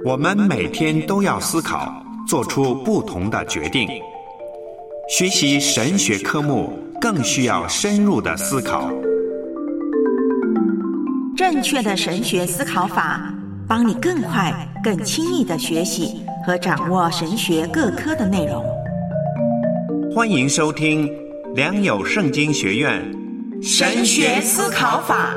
我们每天都要思考，做出不同的决定。学习神学科目更需要深入的思考。 正确的神学思考法，帮你更快、更轻易地学习和掌握神学各科的内容。 欢迎收听良友圣经学院神学思考法。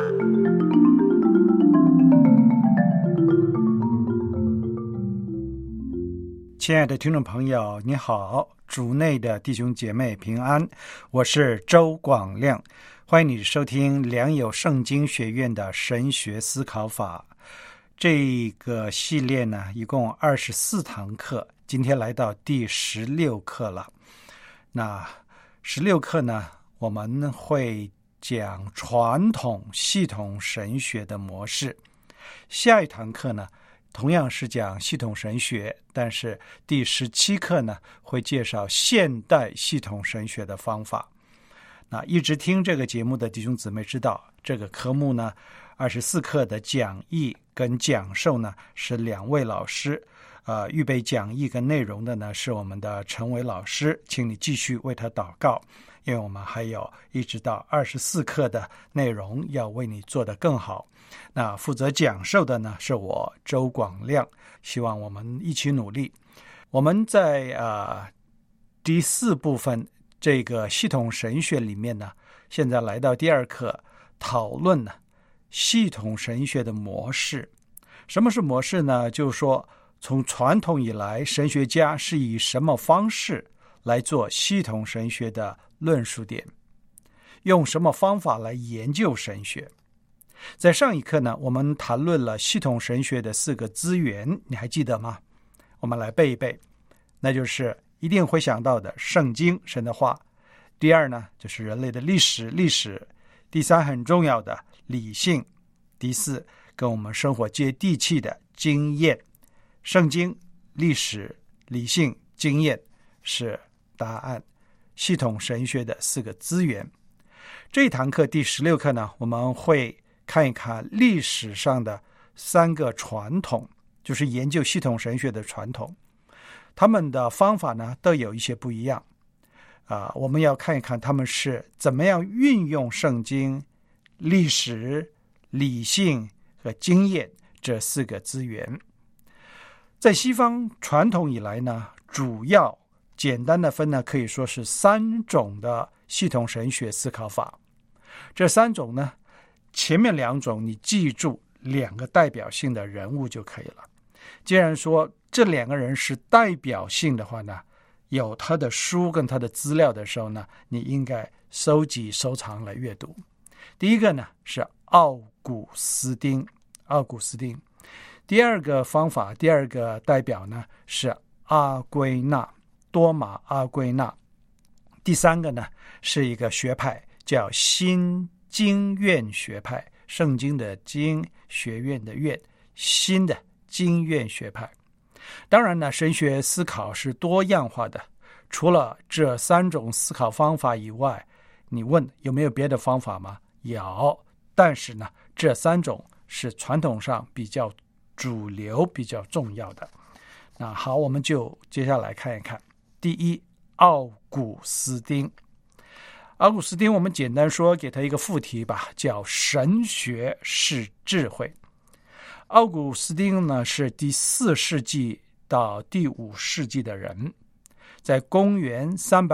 亲爱的听众朋友，你好，主内的弟兄姐妹平安，我是周广亮，欢迎你收听良友圣经学院的神学思考法。这个系列呢，一共24堂课，今天来到第16课了。那16课呢，我们会讲传统系统神学的模式。下一堂课呢，同样是讲系统神学，但是第17课呢，会介绍现代系统神学的方法。那一直听这个节目的弟兄姊妹知道，这个科目呢，24课的讲义跟讲授呢是2位老师，预备讲义跟内容的呢是我们的陈伟老师，请你继续为他祷告，因为我们还有一直到24课的内容要为你做得更好。那负责讲授的呢是我周广亮，希望我们一起努力。我们在第4部分这个系统神学里面呢，现在来到第2课，讨论呢系统神学的模式。什么是模式呢？就是说从传统以来，神学家是以什么方式来做系统神学的论述点，用什么方法来研究神学。在上一课呢，我们谈论了系统神学的4个资源，你还记得吗？我们来背一背，那就是一定会想到的圣经，神的话。第2呢，就是人类的历史。第3，很重要的理性。第4，跟我们生活接地气的经验。圣经、历史、理性、经验是答案，系统神学的4个资源。这一堂课第16课呢，我们会看一看历史上的3个传统，就是研究系统神学的传统，他们的方法呢都有一些不一样。我们要看一看他们是怎么样运用圣经、历史、理性和经验这4个资源。在西方传统以来呢，主要简单的分呢，可以说是3种的系统神学思考法。这3种呢，前面2种你记住2个代表性的人物就可以了。既然说这2个人是代表性的话呢，有他的书跟他的资料的时候呢，你应该收集收藏来阅读。第一个呢是奥古斯丁。第2个方法，第2个代表呢是阿圭那，多马阿圭那。第3个呢是一个学派叫新经院学派，圣经的经，学院的院，新的经院学派。当然呢，神学思考是多样化的，除了这3种思考方法以外，你问有没有别的方法吗？有，但是呢，这3种是传统上比较主流、比较重要的。那好，我们就接下来看一看。第1，奥古斯丁。奥古斯丁，我们简单说，给他一个副题吧，叫神学是智慧。奥古斯丁呢是第4世纪到第5世纪的人，在公元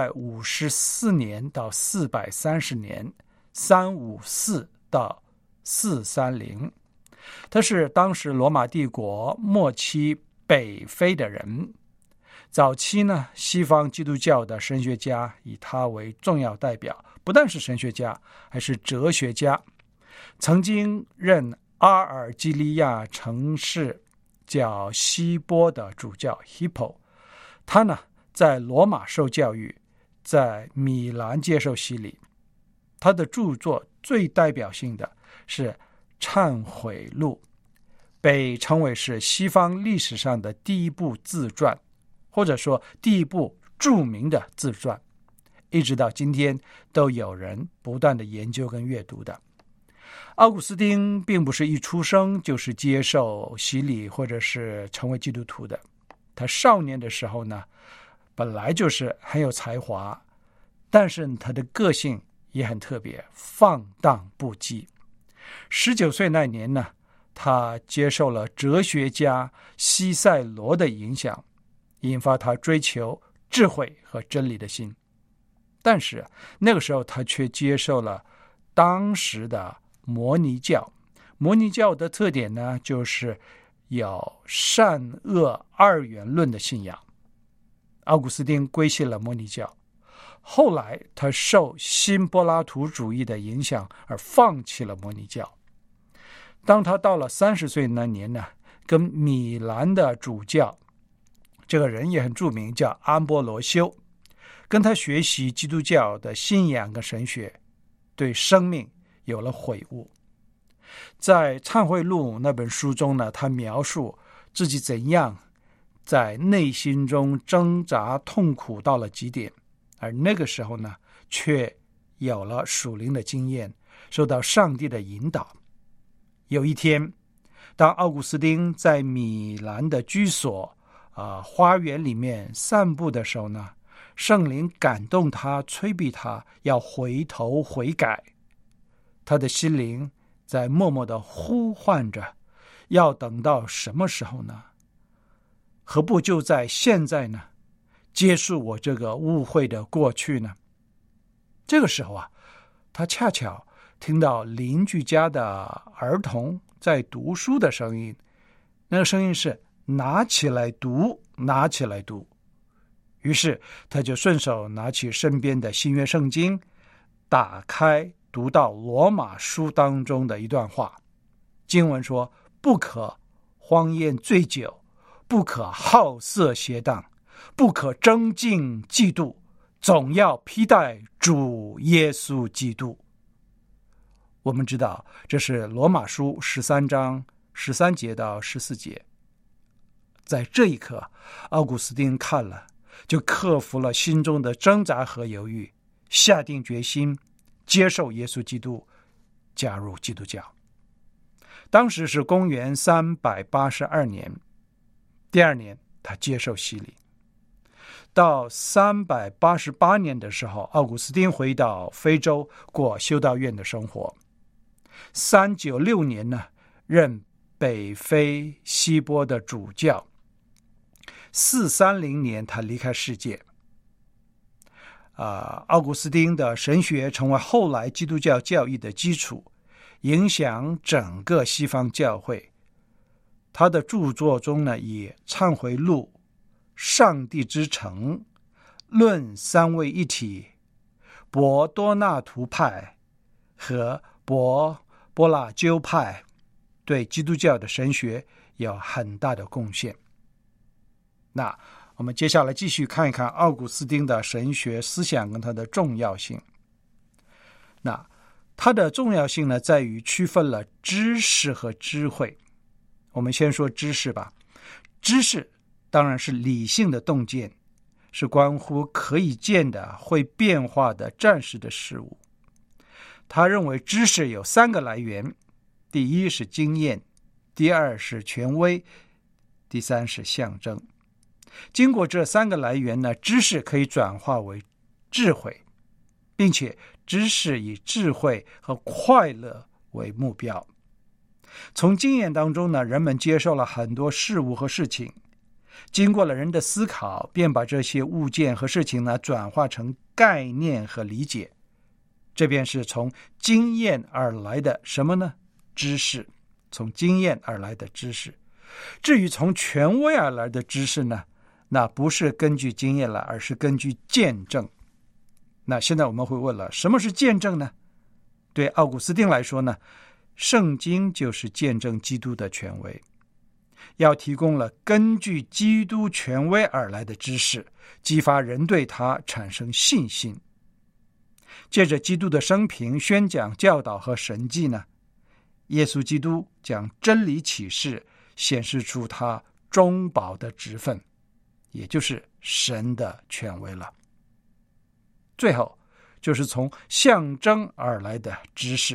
354年到430年，354到430，他是当时罗马帝国末期北非的人。早期呢，西方基督教的神学家以他为重要代表，不但是神学家，还是哲学家。曾经任阿尔及利亚城市叫希波的主教 Hippo， 他呢在罗马受教育，在米兰接受洗礼。他的著作最代表性的是《忏悔录》，被称为是西方历史上的第1部自传，或者说第1部著名的自传，一直到今天都有人不断的研究跟阅读的。 奥古斯丁并不是一出生就是接受洗礼或者是成为基督徒的，他少年的时候呢，本来就是很有才华，但是他的个性也很特别，放荡不羁。19岁那年呢，他接受了哲学家西塞罗的影响，引发他追求智慧和真理的心。但是那个时候他却接受了当时的摩尼教。摩尼教的特点呢，就是有善恶二元论的信仰。奥古斯丁归信了摩尼教，后来他受新柏拉图主义的影响而放弃了摩尼教。当他到了30岁那年呢，跟米兰的主教，这个人也很著名，叫安波罗修，跟他学习基督教的信仰跟神学，对生命有了悔悟。在《忏悔录》那本书中呢，他描述自己怎样在内心中挣扎痛苦到了极点，而那个时候呢，却有了属灵的经验，受到上帝的引导。有一天，当奥古斯丁在米兰的居所花园里面散步的时候呢，圣灵感动他，催逼他要回头悔改。他的心灵在默默地呼唤着，要等到什么时候呢？何不就在现在呢？结束我这个污秽的过去呢？这个时候他恰巧听到邻居家的儿童在读书的声音，那个声音是拿起来读，拿起来读。于是他就顺手拿起身边的新约圣经，打开读到罗马书当中的一段话。经文说，不可荒宴醉酒，不可好色邪荡，不可争竞嫉妒，总要披戴主耶稣基督。我们知道这是罗马书13章13节到14节。在这一刻，奥古斯丁看了，就克服了心中的挣扎和犹豫，下定决心接受耶稣基督，加入基督教。当时是公元382年，第二年他接受洗礼。到388年的时候，奥古斯丁回到非洲过修道院的生活。396年呢，任北非西波的主教。430年他离开世界。奥古斯丁的神学成为后来基督教教义的基础，影响整个西方教会。他的著作中呢，以《忏悔录》、《上帝之城》、《论三位一体》、博多纳图派和波拉鸠派对基督教的神学有很大的贡献。那我们接下来继续看一看奥古斯丁的神学思想跟它的重要性。那它的重要性呢，在于区分了知识和智慧。我们先说知识吧。知识当然是理性的洞见，是关乎可以见的、会变化的暂时的事物。他认为知识有3个来源，第一是经验，第二是权威，第三是象征。经过这3个来源呢，知识可以转化为智慧，并且知识以智慧和快乐为目标。从经验当中呢，人们接受了很多事物和事情，经过了人的思考，便把这些物件和事情呢转化成概念和理解。这便是从经验而来的什么呢？知识。从经验而来的知识。至于从权威而来的知识呢，那不是根据经验来，而是根据见证。那现在我们会问了，什么是见证呢？对奥古斯丁来说呢，圣经就是见证基督的权威，要提供了根据基督权威而来的知识，激发人对他产生信心。借着基督的生平、宣讲、教导和神迹呢，耶稣基督将真理启示，显示出他中保的职分，也就是神的权威了。最后就是从象征而来的知识。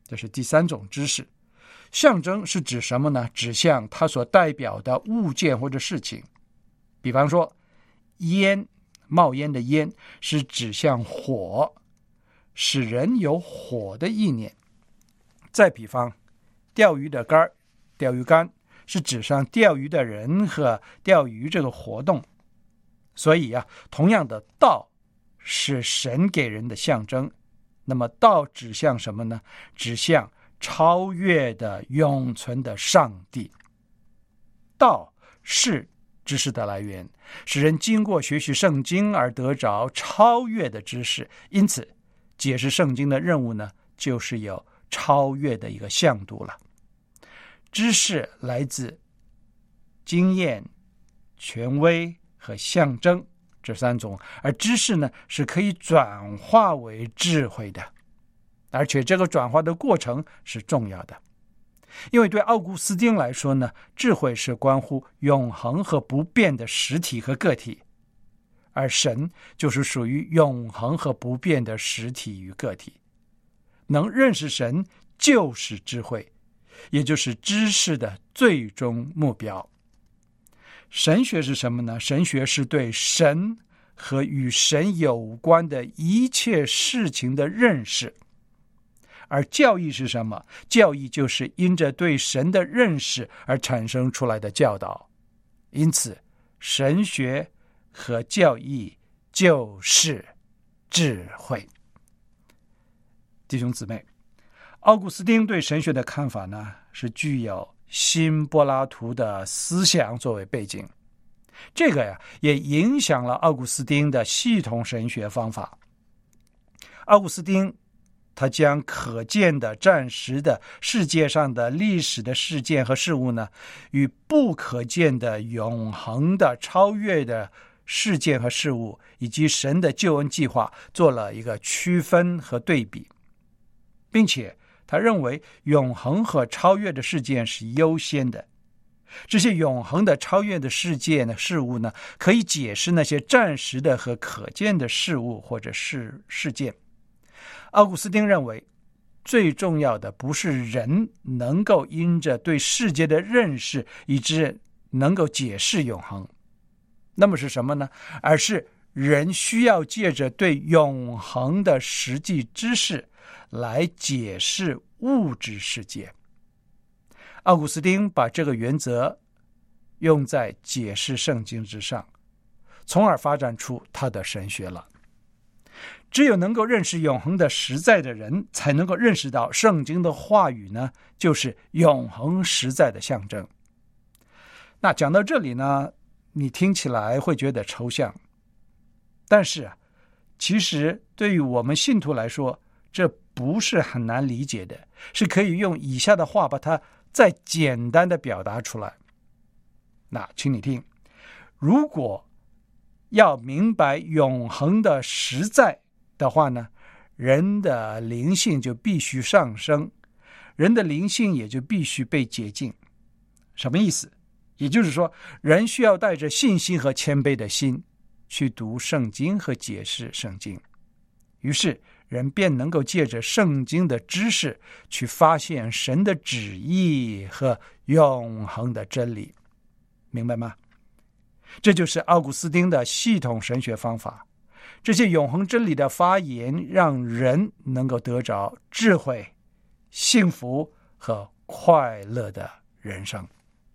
这是第三种知识。象征是指什么呢？指向它所代表的物件或者事情。比方说烟，冒烟的烟是指向火，使人有火的意念。再比方钓鱼的竿，钓鱼竿是指上钓鱼的人和钓鱼这个活动。所以同样的，道是神给人的象征。那么道指向什么呢？指向超越的永存的上帝。道是知识的来源，使人经过学习圣经而得着超越的知识。因此解释圣经的任务呢，就是有超越的一个向度了。知识来自经验、权威和象征这三种，而知识呢是可以转化为智慧的，而且这个转化的过程是重要的。因为对奥古斯丁来说呢，智慧是关乎永恒和不变的实体和个体，而神就是属于永恒和不变的实体与个体。能认识神就是智慧，也就是知识的最终目标。神学是什么呢？神学是对神和与神有关的一切事情的认识。而教义是什么？教义就是因着对神的认识而产生出来的教导。因此神学和教义就是智慧。弟兄姊妹，奥古斯丁对神学的看法呢，是具有新柏拉图的思想作为背景。这个也影响了奥古斯丁的系统神学方法。奥古斯丁他将可见的、暂时的、世界上的历史的事件和事物呢，与不可见的、永恒的、超越的事件和事物，以及神的救恩计划做了一个区分和对比，并且他认为永恒和超越的事件是优先的。这些永恒的、超越的事件的事物呢，可以解释那些暂时的和可见的事物或者是事件。奥古斯丁认为，最重要的不是人能够因着对世界的认识以致能够解释永恒，那么是什么呢？而是人需要借着对永恒的实际知识来解释物质世界。奥古斯丁把这个原则用在解释圣经之上，从而发展出他的神学了。只有能够认识永恒的实在的人，才能够认识到圣经的话语呢，就是永恒实在的象征。那讲到这里呢，你听起来会觉得抽象，但是其实对于我们信徒来说，这不是很难理解的，是可以用以下的话把它再简单的表达出来。那请你听，如果要明白永恒的实在的话呢，人的灵性就必须上升，人的灵性也就必须被洁净。什么意思？也就是说，人需要带着信心和谦卑的心去读圣经和解释圣经，于是人便能够借着圣经的知识去发现神的旨意和永恒的真理。明白吗？这就是奥古斯丁的系统神学方法。这些永恒真理的发言让人能够得着智慧、幸福和快乐的人生。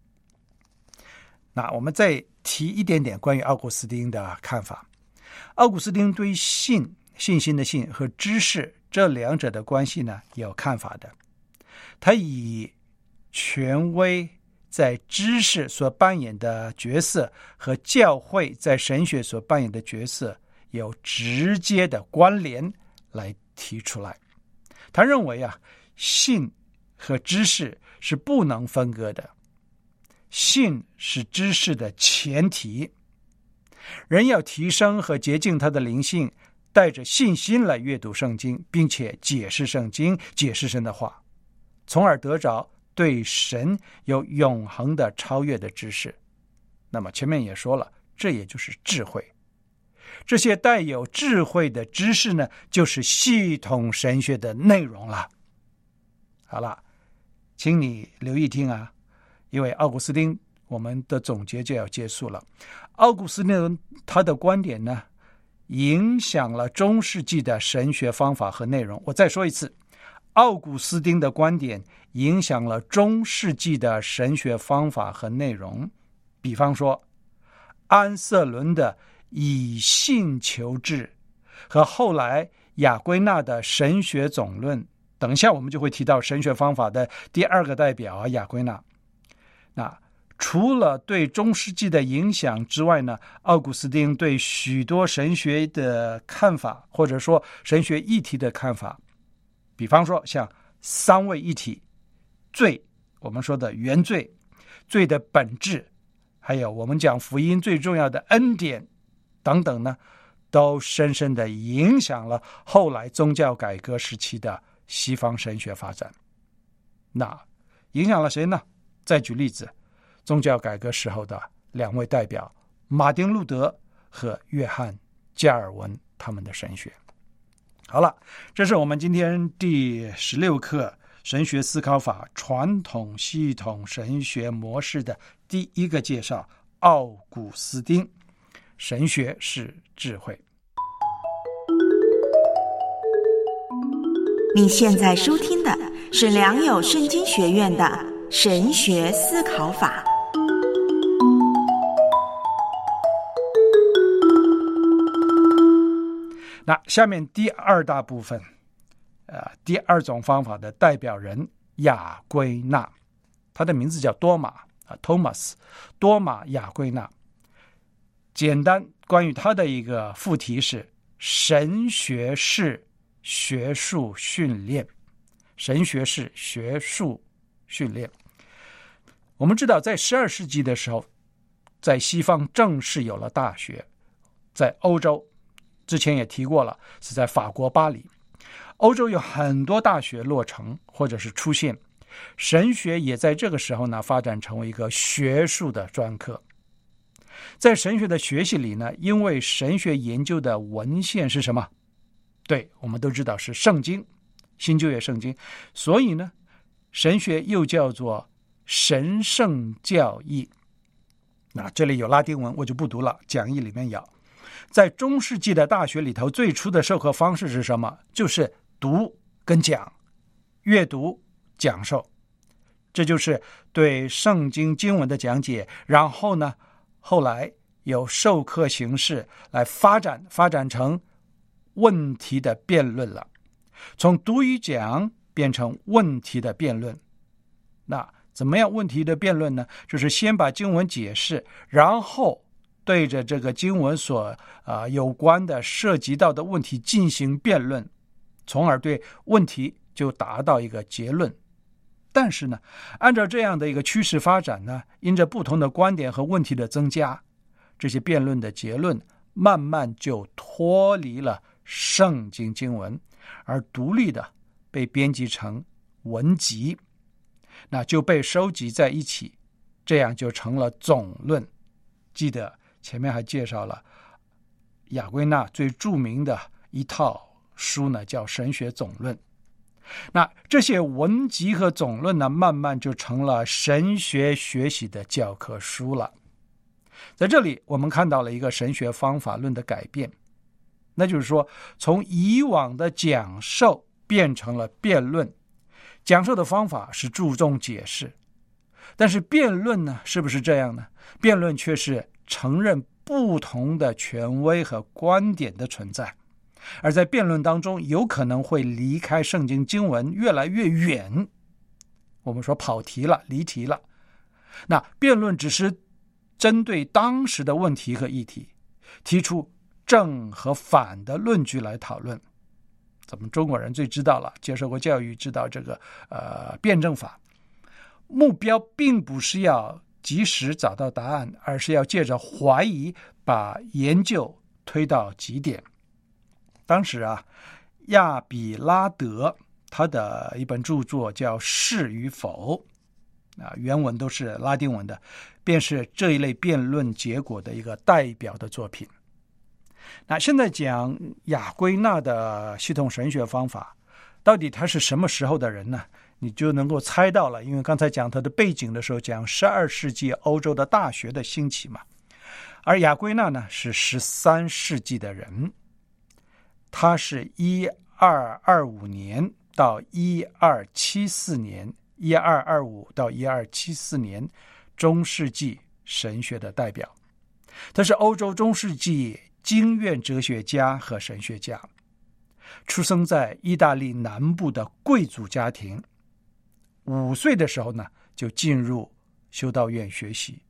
那我们再提一点点关于奥古斯丁的看法。奥古斯丁对信心的信和知识这两者的关系呢，也有看法的。他以权威在知识所扮演的角色和教会在神学所扮演的角色有直接的关联来提出来。他认为信和知识是不能分割的，信是知识的前提。人要提升和洁净他的灵性，带着信心来阅读圣经，并且解释圣经，解释神的话，从而得着对神有永恒的超越的知识。那么前面也说了，这也就是智慧。这些带有智慧的知识呢，就是系统神学的内容了。 好了，请你留意听啊，因为奥古斯丁我们的总结就要结束了。奥古斯丁他的观点呢，影响了中世纪的神学方法和内容。我再说一次，奥古斯丁的观点影响了中世纪的神学方法和内容。比方说，安瑟伦的以信求治和后来亚圭纳的神学总论，等一下我们就会提到神学方法的第二个代表亚圭纳。那除了对中世纪的影响之外呢，奥古斯丁对许多神学的看法，或者说神学议题的看法，比方说像三位一体、罪，我们说的原罪、罪的本质，还有我们讲福音最重要的恩典等等呢，都深深地影响了后来宗教改革时期的西方神学发展。那影响了谁呢？再举例子，宗教改革时候的两位代表马丁路德和约翰加尔文他们的神学。好了，这是我们今天第16课神学思考法传统系统神学模式的第一个介绍，奥古斯丁，神学是智慧。 你现在收听的是良友圣经学院的神学思考法。 那下面第二大部分，第二种方法的代表人亚圭纳，他的名字叫多马Thomas， 多马亚圭纳。简单关于他的一个副题是神学是学术训练。神学是学术训练。我们知道在12世纪的时候，在西方正式有了大学，在欧洲之前也提过了，是在法国巴黎。欧洲有很多大学落成或者是出现，神学也在这个时候呢发展成为一个学术的专科。在神学的学习里呢，因为神学研究的文献是什么？对，我们都知道是圣经，新旧约圣经，所以呢神学又叫做神圣教义。那这里有拉丁文我就不读了，讲义里面有。在中世纪的大学里头，最初的授课方式是什么？就是读跟讲，阅读讲授，这就是对圣经经文的讲解。然后呢，后来有授课形式来发展成问题的辩论了，从读与讲变成问题的辩论。那怎么样问题的辩论呢？就是先把经文解释，然后对着这个经文所有关的涉及到的问题进行辩论，从而对问题就达到一个结论。但是呢，按照这样的一个趋势发展呢，因着不同的观点和问题的增加，这些辩论的结论慢慢就脱离了圣经经文，而独立的被编辑成文集，那就被收集在一起，这样就成了总论。记得前面还介绍了亚圭纳最著名的一套书呢，叫《神学总论》。那这些文集和总论呢，慢慢就成了神学学习的教科书了。在这里我们看到了一个神学方法论的改变，那就是说从以往的讲授变成了辩论。讲授的方法是注重解释，但是辩论呢，是不是这样呢？辩论却是承认不同的权威和观点的存在，而在辩论当中有可能会离开圣经经文越来越远，我们说跑题了，离题了。那辩论只是针对当时的问题和议题，提出正和反的论据来讨论。咱们中国人最知道了，接受过教育知道这个辩证法，目标并不是要及时找到答案，而是要借着怀疑把研究推到极点。当时亚比拉德他的一本著作叫《是与否》，原文都是拉丁文的，便是这一类辩论结果的一个代表的作品。那现在讲亚圭纳的系统神学方法，到底他是什么时候的人呢？ 你就能够猜到了，因为刚才讲他的背景的时候，讲12世纪欧洲的大学的兴起嘛。而亚归纳呢是13世纪的人，他是1225年到1274年，1225到1274年中世纪神学的代表。他是欧洲中世纪经院哲学家和神学家，出生在意大利南部的贵族家庭。5岁的时候呢，就进入修道院学习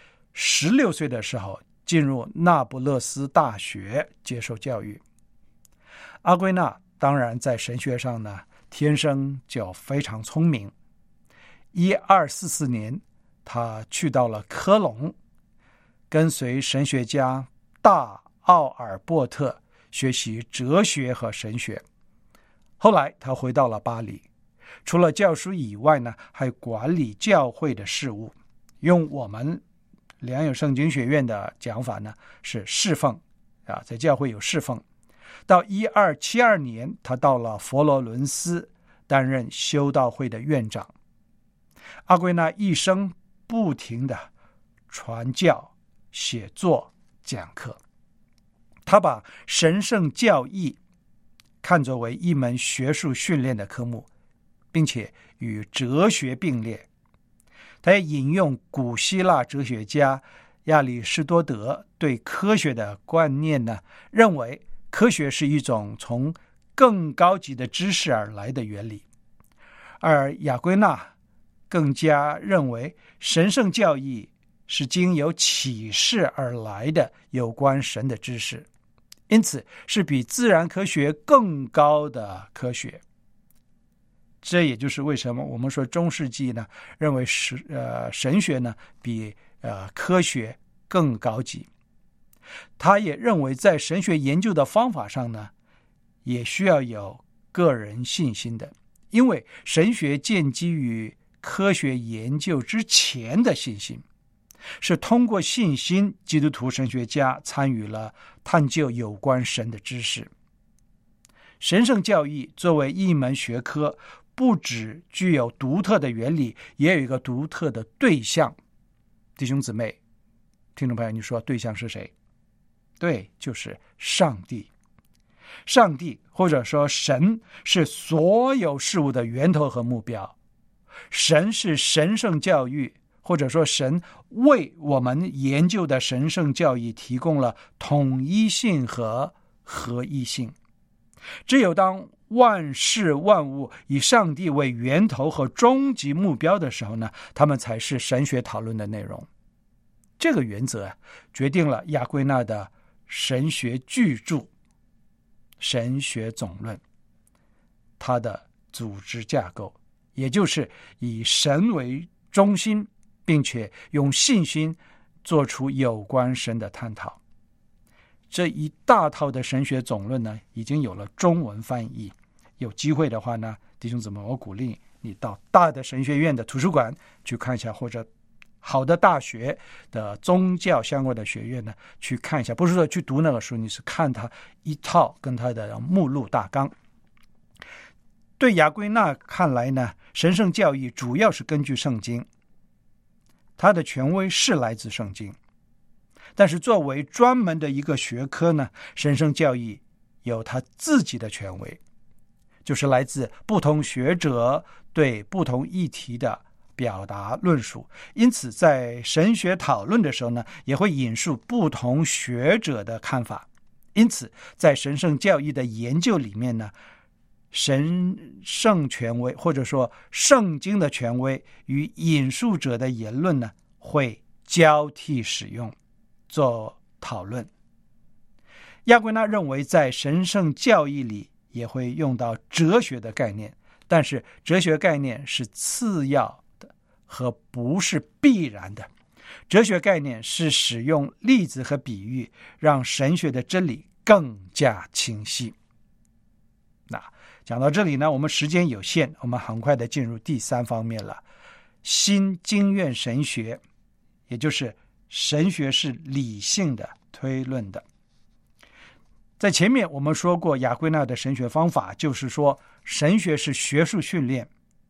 ，16岁的时候进入那不勒斯大学接受教育。阿圭那当然在神学上呢，天生就非常聪明。1244年，他去到了科隆，跟随神学家大奥尔伯特学习哲学和神学。后来他回到了巴黎，除了教书以外呢，还管理教会的事务。用我们良友圣经学院的讲法呢，是侍奉啊，在教会有侍奉。到1272年，他到了佛罗伦斯担任修道会的院长。阿圭那一生不停的传教、写作、讲课。他把神圣教义看作为一门学术训练的科目，并且与哲学并列。他也引用古希腊哲学家亚里士多德对科学的观念呢，认为科学是一种从更高级的知识而来的原理。而亚圭那更加认为神圣教义是经由启示而来的有关神的知识，因此是比自然科学更高的科学。这也就是为什么我们说中世纪呢，认为神学呢比科学更高级。他也认为在神学研究的方法上呢，也需要有个人信心的，因为神学建基于科学研究之前的信心，是通过信心，基督徒神学家参与了探究有关神的知识。神圣教义作为一门学科，不只具有独特的原理，也有一个独特的对象。弟兄姊妹、听众朋友，你说对象是谁？对，就是上帝。上帝或者说神是所有事物的源头和目标。神是神圣教育，或者说神为我们研究的神圣教义提供了统一性和合一性。只有当万事万物以上帝为源头和终极目标的时候呢，他们才是神学讨论的内容。这个原则决定了亚圭那的神学巨著《神学总论》，它的组织架构，也就是以神为中心，并且用信心做出有关神的探讨。这一大套的神学总论呢，已经有了中文翻译。有机会的话呢，弟兄姊妹，我鼓励你到大的神学院的图书馆去看一下，或者好的大学的宗教相关的学院呢去看一下。不是说去读那个书，你是看它一套跟它的目录大纲。对亚圭那看来呢，神圣教义主要是根据圣经，它的权威是来自圣经。但是作为专门的一个学科呢，神圣教义有它自己的权威，就是来自不同学者对不同议题的表达论述。因此在神学讨论的时候呢，也会引述不同学者的看法。因此在神圣教义的研究里面呢，神圣权威或者说圣经的权威与引述者的言论呢，会交替使用做讨论。亚圭那认为在神圣教义里也会用到哲学的概念，但是哲学概念是次要的和不是必然的。哲学概念是使用例子和比喻，让神学的真理更加清晰。那讲到这里呢，我们时间有限，我们很快的进入第3方面了。新经院神学，也就是神学是理性的、推论的。在前面我们说过，亚圭那的神学方法就是说，神学是学术训练，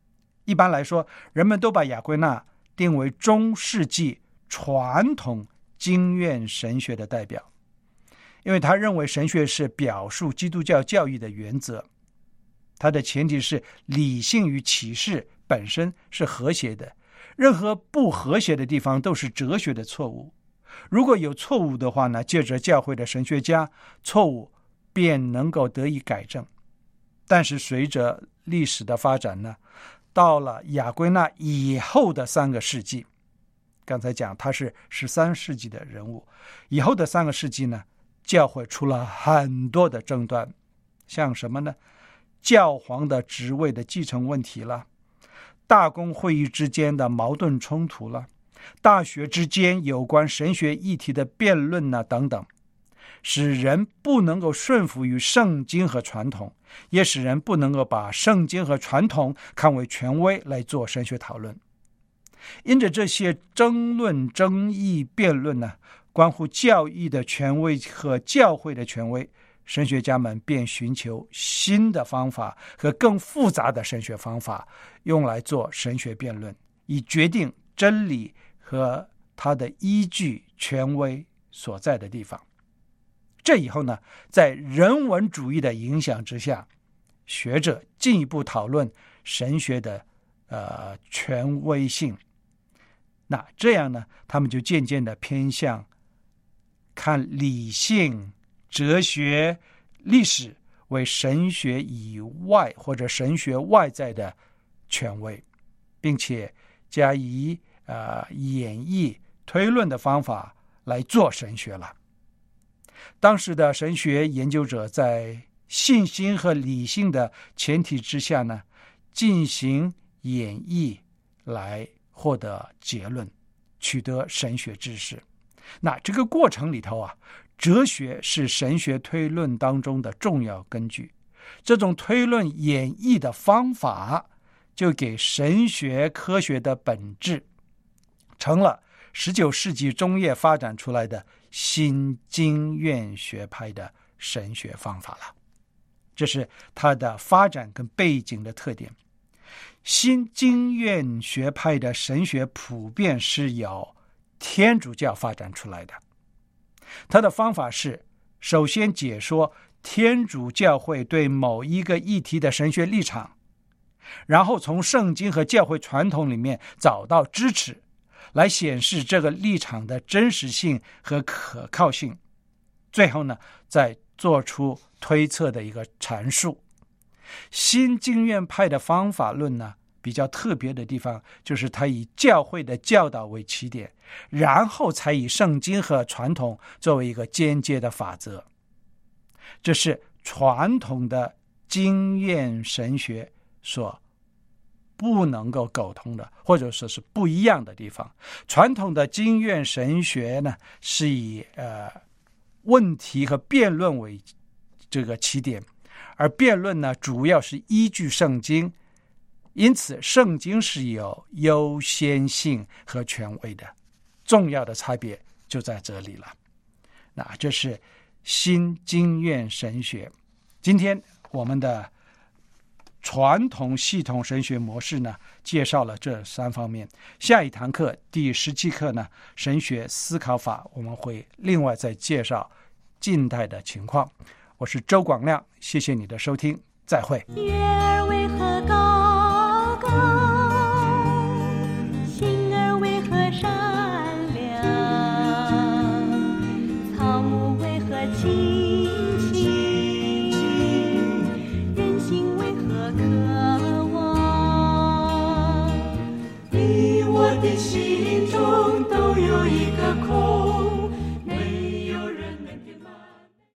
一般来说，人们都把亚圭纳定为中世纪传统经院神学的代表，因为他认为神学是表述基督教教义的原则，它的前提是理性与启示本身是和谐的，任何不和谐的地方都是哲学的错误。如果有错误的话呢，借着教会的神学家，错误便能够得以改正。但是随着历史的发展呢，到了亚圭纳以后的3个世纪，刚才讲他是13世纪的人物，以后的3个世纪呢，教会出了很多的争端，像什么呢？教皇的职位的继承问题了，大公会议之间的矛盾冲突了，大学之间有关神学议题的辩论等等，使人不能够顺服于圣经和传统，也使人不能够把圣经和传统看为权威来做神学讨论。因着这些争论、争议、辩论呢，关乎教义的权威和教会的权威，神学家们便寻求新的方法和更复杂的神学方法，用来做神学辩论，以决定真理和它的依据权威所在的地方。这以后呢，在人文主义的影响之下，学者进一步讨论神学的权威性。那这样呢，他们就渐渐的偏向看理性、哲学、历史为神学以外或者神学外在的权威，并且加以演绎推论的方法来做神学了。当时的神学研究者在信心和理性的前提之下呢，进行演绎来获得结论，取得神学知识。那这个过程里头哲学是神学推论当中的重要根据。这种推论演绎的方法就给神学科学的本质，成了19世纪中叶发展出来的新经院学派的神学方法了。这是它的发展跟背景的特点。新经院学派的神学普遍是由天主教发展出来的。它的方法是首先解说天主教会对某一个议题的神学立场，然后从圣经和教会传统里面找到支持，来显示这个立场的真实性和可靠性，最后呢，再做出推测的一个阐述。新经院派的方法论呢，比较特别的地方就是它以教会的教导为起点，然后才以圣经和传统作为一个间接的法则。这是传统的经院神学所不能够沟通的，或者说是不一样的地方。传统的经院神学呢，是以问题和辩论为这个起点，而辩论呢，主要是依据圣经，因此圣经是有优先性和权威的。重要的差别就在这里了。那这是新经院神学。今天我们的传统系统神学模式呢，介绍了这3方面。下一堂课第17课呢，神学思考法，我们会另外再介绍近代的情况。我是周广亮，谢谢你的收听，再会。 月儿为何高高，星儿为何闪亮，草木为何青青，人心为何渴望。你我的心中都有一个空，